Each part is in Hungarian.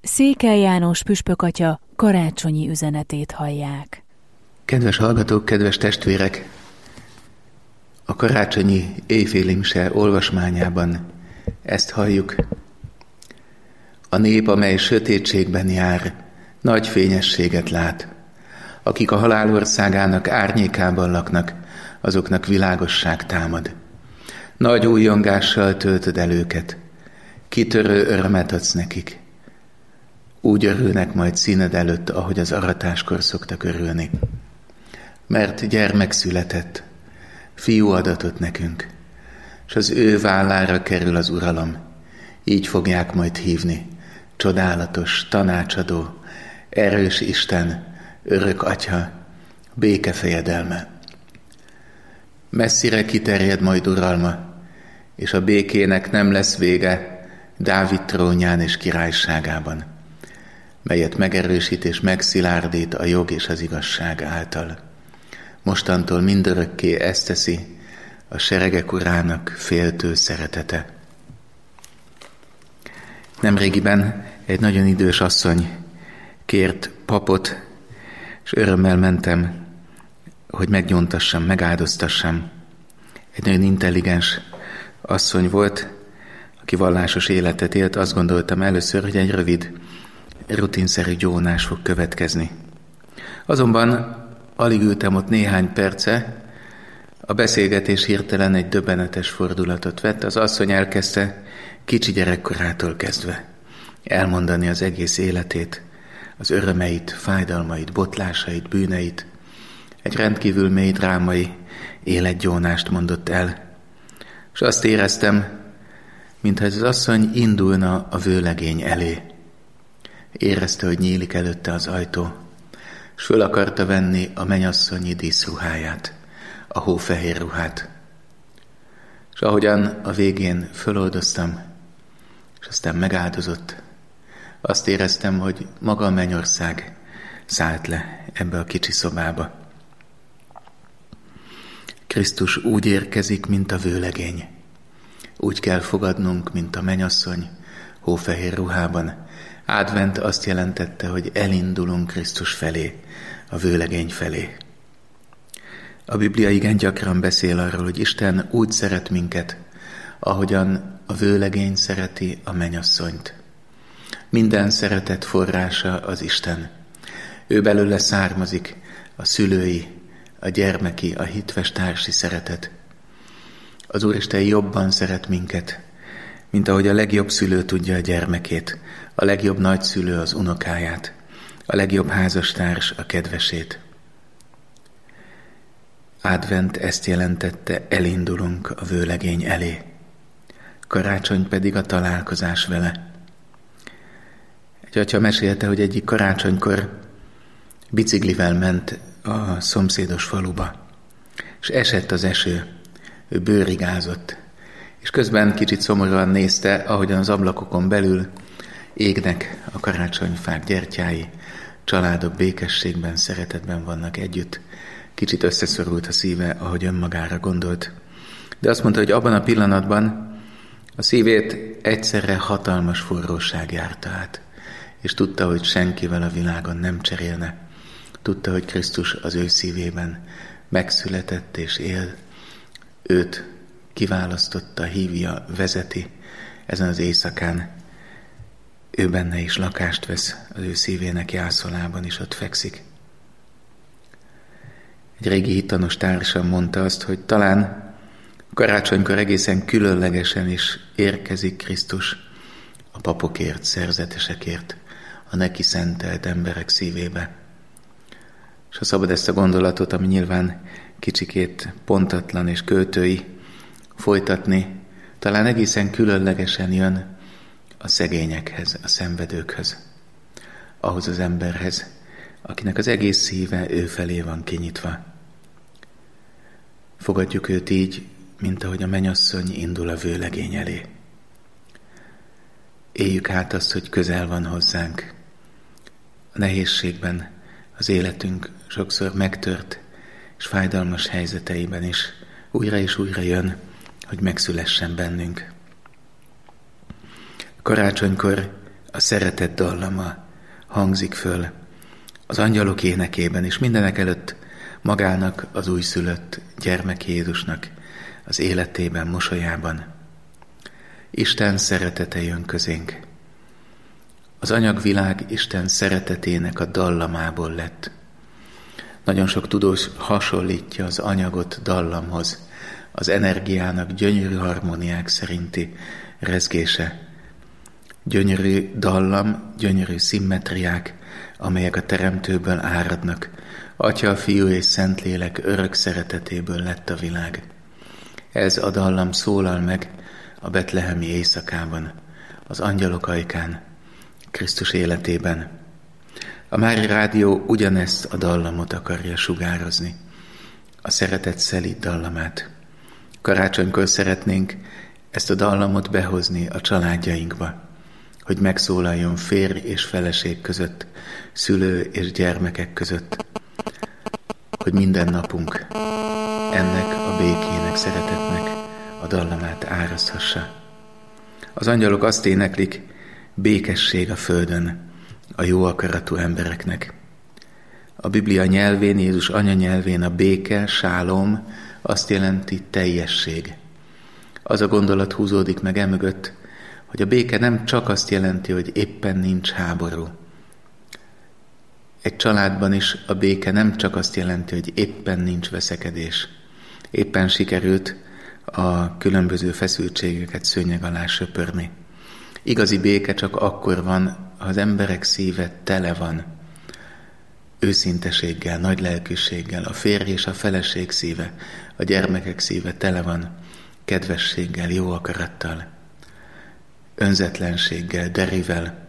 Székely János püspökatya karácsonyi üzenetét hallják. Kedves hallgatók, kedves testvérek! A karácsonyi éjféli mise olvasmányában ezt halljuk. A nép, amely sötétségben jár, nagy fényességet lát. Akik a halál országának árnyékában laknak, azoknak világosság támad. Nagy újjongással töltöd el őket, kitörő örömet adsz nekik. Úgy örülnek majd színed előtt, ahogy az aratáskor szoktak örülni. Mert gyermek született, fiú adatott nekünk, és az ő vállára kerül az uralom. Így fogják majd hívni, csodálatos, tanácsadó, erős Isten, örök Atya, békefejedelme. Messzire kiterjed majd uralma, és a békének nem lesz vége Dávid trónján és királyságában, melyet megerősít és megszilárdít a jog és az igazság által. Mostantól mindörökké ezt teszi a seregek urának féltő szeretete. Nemrégiben egy nagyon idős asszony kért papot, és örömmel mentem, hogy meggyóntassam, megáldoztassam. Egy nagyon intelligens asszony volt, aki vallásos életet élt. Azt gondoltam először, hogy egy rövid, rutinszerű gyónás fog következni. Azonban alig ültem ott néhány perce, a beszélgetés hirtelen egy döbbenetes fordulatot vett. Az asszony elkezdte kicsi gyerekkorától kezdve elmondani az egész életét, az örömeit, fájdalmait, botlásait, bűneit. Egy rendkívül mély drámai életgyónást mondott el. És azt éreztem, mintha ez az asszony indulna a vőlegény elé. Érezte, hogy nyílik előtte az ajtó, és föl akarta venni a mennyasszonyi díszruháját, a hófehér ruhát. És ahogyan a végén föloldoztam, és aztán megáldozott, azt éreztem, hogy maga a mennyország szállt le ebbe a kicsi szobába. Krisztus úgy érkezik, mint a vőlegény. Úgy kell fogadnunk, mint a mennyasszony hófehér ruhában. Advent azt jelentette, hogy elindulunk Krisztus felé, a vőlegény felé. A Biblia igen gyakran beszél arról, hogy Isten úgy szeret minket, ahogyan a vőlegény szereti a mennyasszonyt. Minden szeretet forrása az Isten. Ő belőle származik a szülői, a gyermeki, a hitves társi szeretet. Az Úristen jobban szeret minket, mint ahogy a legjobb szülő tudja a gyermekét, a legjobb nagyszülő az unokáját, a legjobb házastárs a kedvesét. Advent ezt jelentette, elindulunk a vőlegény elé. Karácsony pedig a találkozás vele. Egy atya mesélte, hogy egyik karácsonykor biciklivel ment a szomszédos faluba, és esett az eső, ő bőrigázott, és közben kicsit szomorúan nézte, ahogyan az ablakokon belül égnek a karácsonyfák gyertyái, családok békességben, szeretetben vannak együtt. Kicsit összeszorult a szíve, ahogy önmagára gondolt. De azt mondta, hogy abban a pillanatban a szívét egyszerre hatalmas forróság járta át, és tudta, hogy senkivel a világon nem cserélne. Tudta, hogy Krisztus az ő szívében megszületett és él. Őt kiválasztotta, hívja, vezeti ezen az éjszakán. Ő benne is lakást vesz, az ő szívének jászolában is ott fekszik. Egy régi hittanos társam mondta azt, hogy talán karácsonykor egészen különlegesen is érkezik Krisztus a papokért, szerzetesekért, a neki szentelt emberek szívébe. És ha szabad ezt a gondolatot, ami nyilván kicsikét pontatlan és költői, folytatni, talán egészen különlegesen jön a szegényekhez, a szenvedőkhöz, ahhoz az emberhez, akinek az egész szíve ő felé van kinyitva. Fogadjuk őt így, mint ahogy a mennyasszony indul a vőlegény elé. Éljük át azt, hogy közel van hozzánk. A nehézségben az életünk sokszor megtört és fájdalmas helyzeteiben is újra és újra jön, hogy megszülessen bennünk. Karácsonykor a szeretet dallama hangzik föl az angyalok énekében, és mindenek előtt magának, az újszülött gyermek Jézusnak az életében, mosolyában. Isten szeretete jön közénk. Az anyagvilág Isten szeretetének a dallamából lett. Nagyon sok tudós hasonlítja az anyagot dallamhoz, az energiának gyönyörű harmóniák szerinti rezgése. Gyönyörű dallam, gyönyörű szimmetriák, amelyek a Teremtőből áradnak. Atya, Fiú és Szentlélek örök szeretetéből lett a világ. Ez a dallam szólal meg a betlehemi éjszakában, az angyalok ajkán, Krisztus életében. A Mária Rádió ugyanezt a dallamot akarja sugározni, a szeretet szelíd dallamát. Karácsonykor szeretnénk ezt a dallamot behozni a családjainkba, hogy megszólaljon férj és feleség között, szülő és gyermekek között, hogy minden napunk ennek a békének, szeretetnek a dallamát áraszthassa. Az angyalok azt éneklik, békesség a földön a jó akaratú embereknek. A Biblia nyelvén, Jézus anyanyelvén a béke, sálom azt jelenti teljesség. Az a gondolat húzódik meg emögött, hogy a béke nem csak azt jelenti, hogy éppen nincs háború. Egy családban is a béke nem csak azt jelenti, hogy éppen nincs veszekedés. Éppen sikerült a különböző feszültségeket szőnyeg alá söpörni. Igazi béke csak akkor van, ha az emberek szíve tele van őszinteséggel, nagy lelkűséggel, a férj és a feleség szíve, a gyermekek szíve tele van kedvességgel, jó akarattal, önzetlenséggel, derivel.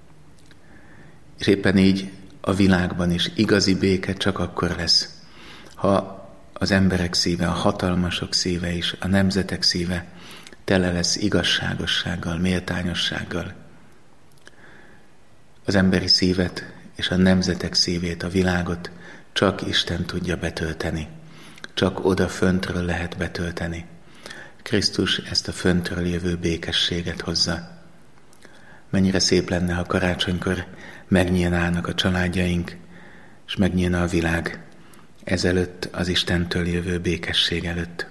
És éppen így a világban is igazi béke csak akkor lesz, ha az emberek szíve, a hatalmasok szíve is, a nemzetek szíve tele lesz igazságossággal, méltányossággal. Az emberi szívet és a nemzetek szívét, a világot csak Isten tudja betölteni. Csak oda föntről lehet betölteni. Krisztus ezt a föntről jövő békességet hozza. Mennyire szép lenne, ha karácsonykor megnyílnának a családjaink, és megnyílna a világ ezelőtt az Istentől jövő békesség előtt.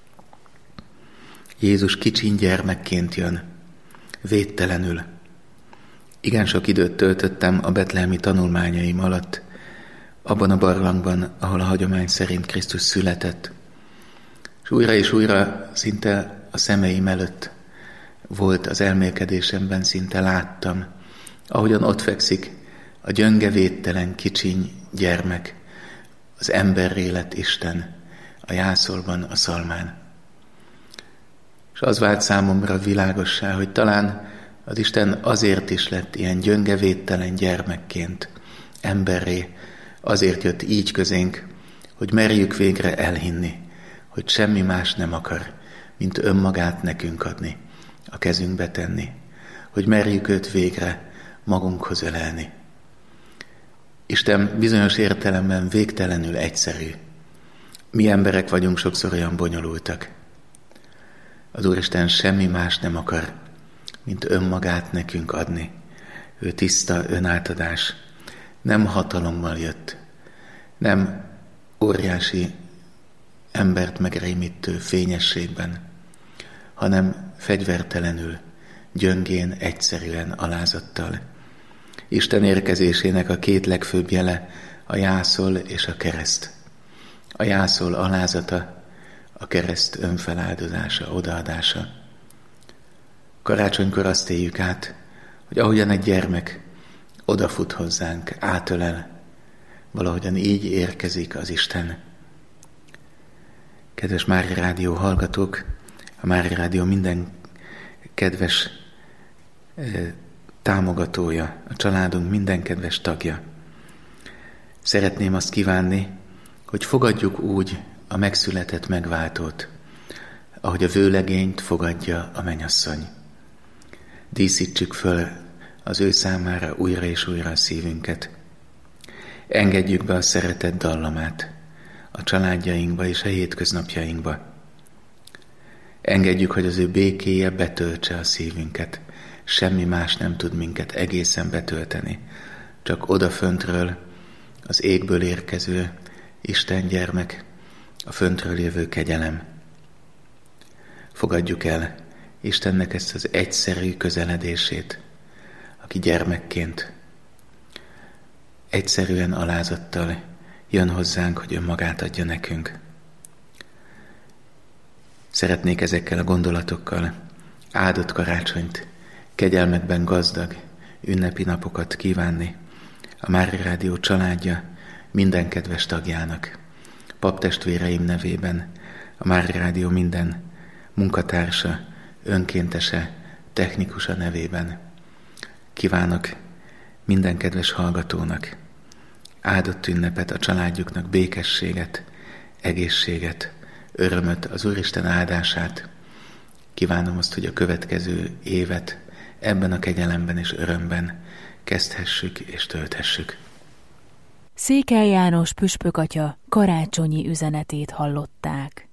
Jézus kicsiny gyermekként jön, védtelenül. Igen sok időt töltöttem a betlehemi tanulmányaim alatt, abban a barlangban, ahol a hagyomány szerint Krisztus született. És újra szinte a szemeim előtt volt az elmélkedésemben, szinte láttam, ahogyan ott fekszik a gyönge, védtelen, kicsiny gyermek, az emberré lett Isten, a jászolban, a szalmán. És az vált számomra világossá, hogy talán az Isten azért is lett ilyen gyönge, védtelen gyermekként, emberré, azért jött így közénk, hogy merjük végre elhinni, hogy semmi más nem akar, mint önmagát nekünk adni, a kezünkbe tenni, hogy merjük őt végre magunkhoz ölelni. Isten bizonyos értelemben végtelenül egyszerű. Mi emberek vagyunk sokszor olyan bonyolultak. Az Úristen semmi más nem akar, mint önmagát nekünk adni. Ő tiszta önátadás. Nem hatalommal jött, nem óriási embert megrémítő fényességben, hanem fegyvertelenül, gyöngén, egyszerűen, alázattal. Isten érkezésének a két legfőbb jele a jászol és a kereszt. A jászol alázata, a kereszt önfeláldozása, odaadása. Karácsonykor azt éljük át, hogy ahogyan egy gyermek odafut hozzánk, átölel, valahogyan így érkezik az Isten. Kedves Mária Rádió hallgatók, a Mária Rádió minden kedves támogatója, a családunk minden kedves tagja. Szeretném azt kívánni, hogy fogadjuk úgy a megszületett megváltót, ahogy a vőlegényt fogadja a mennyasszony. Díszítsük föl az ő számára újra és újra a szívünket. Engedjük be a szeretet dallamát a családjainkba és a hétköznapjainkba. Engedjük, hogy az ő békéje betöltse a szívünket, semmi más nem tud minket egészen betölteni, csak odaföntről, az égből érkező Isten gyermek, a föntről jövő kegyelem. Fogadjuk el Istennek ezt az egyszerű közeledését, aki gyermekként egyszerűen alázattal jön hozzánk, hogy önmagát adja nekünk. Szeretnék ezekkel a gondolatokkal áldott karácsonyt, kegyelmekben gazdag ünnepi napokat kívánni a Mária Rádió családja minden kedves tagjának, paptestvéreim nevében, a Mária Rádió minden munkatársa, önkéntese, technikusa nevében. Kívánok minden kedves hallgatónak áldott ünnepet, a családjuknak békességet, egészséget, örömöt, az Úristen áldását. Kívánom azt, hogy a következő évet ebben a kegyelemben és örömben kezdhessük és tölthessük. Székely János püspök atya karácsonyi üzenetét hallották.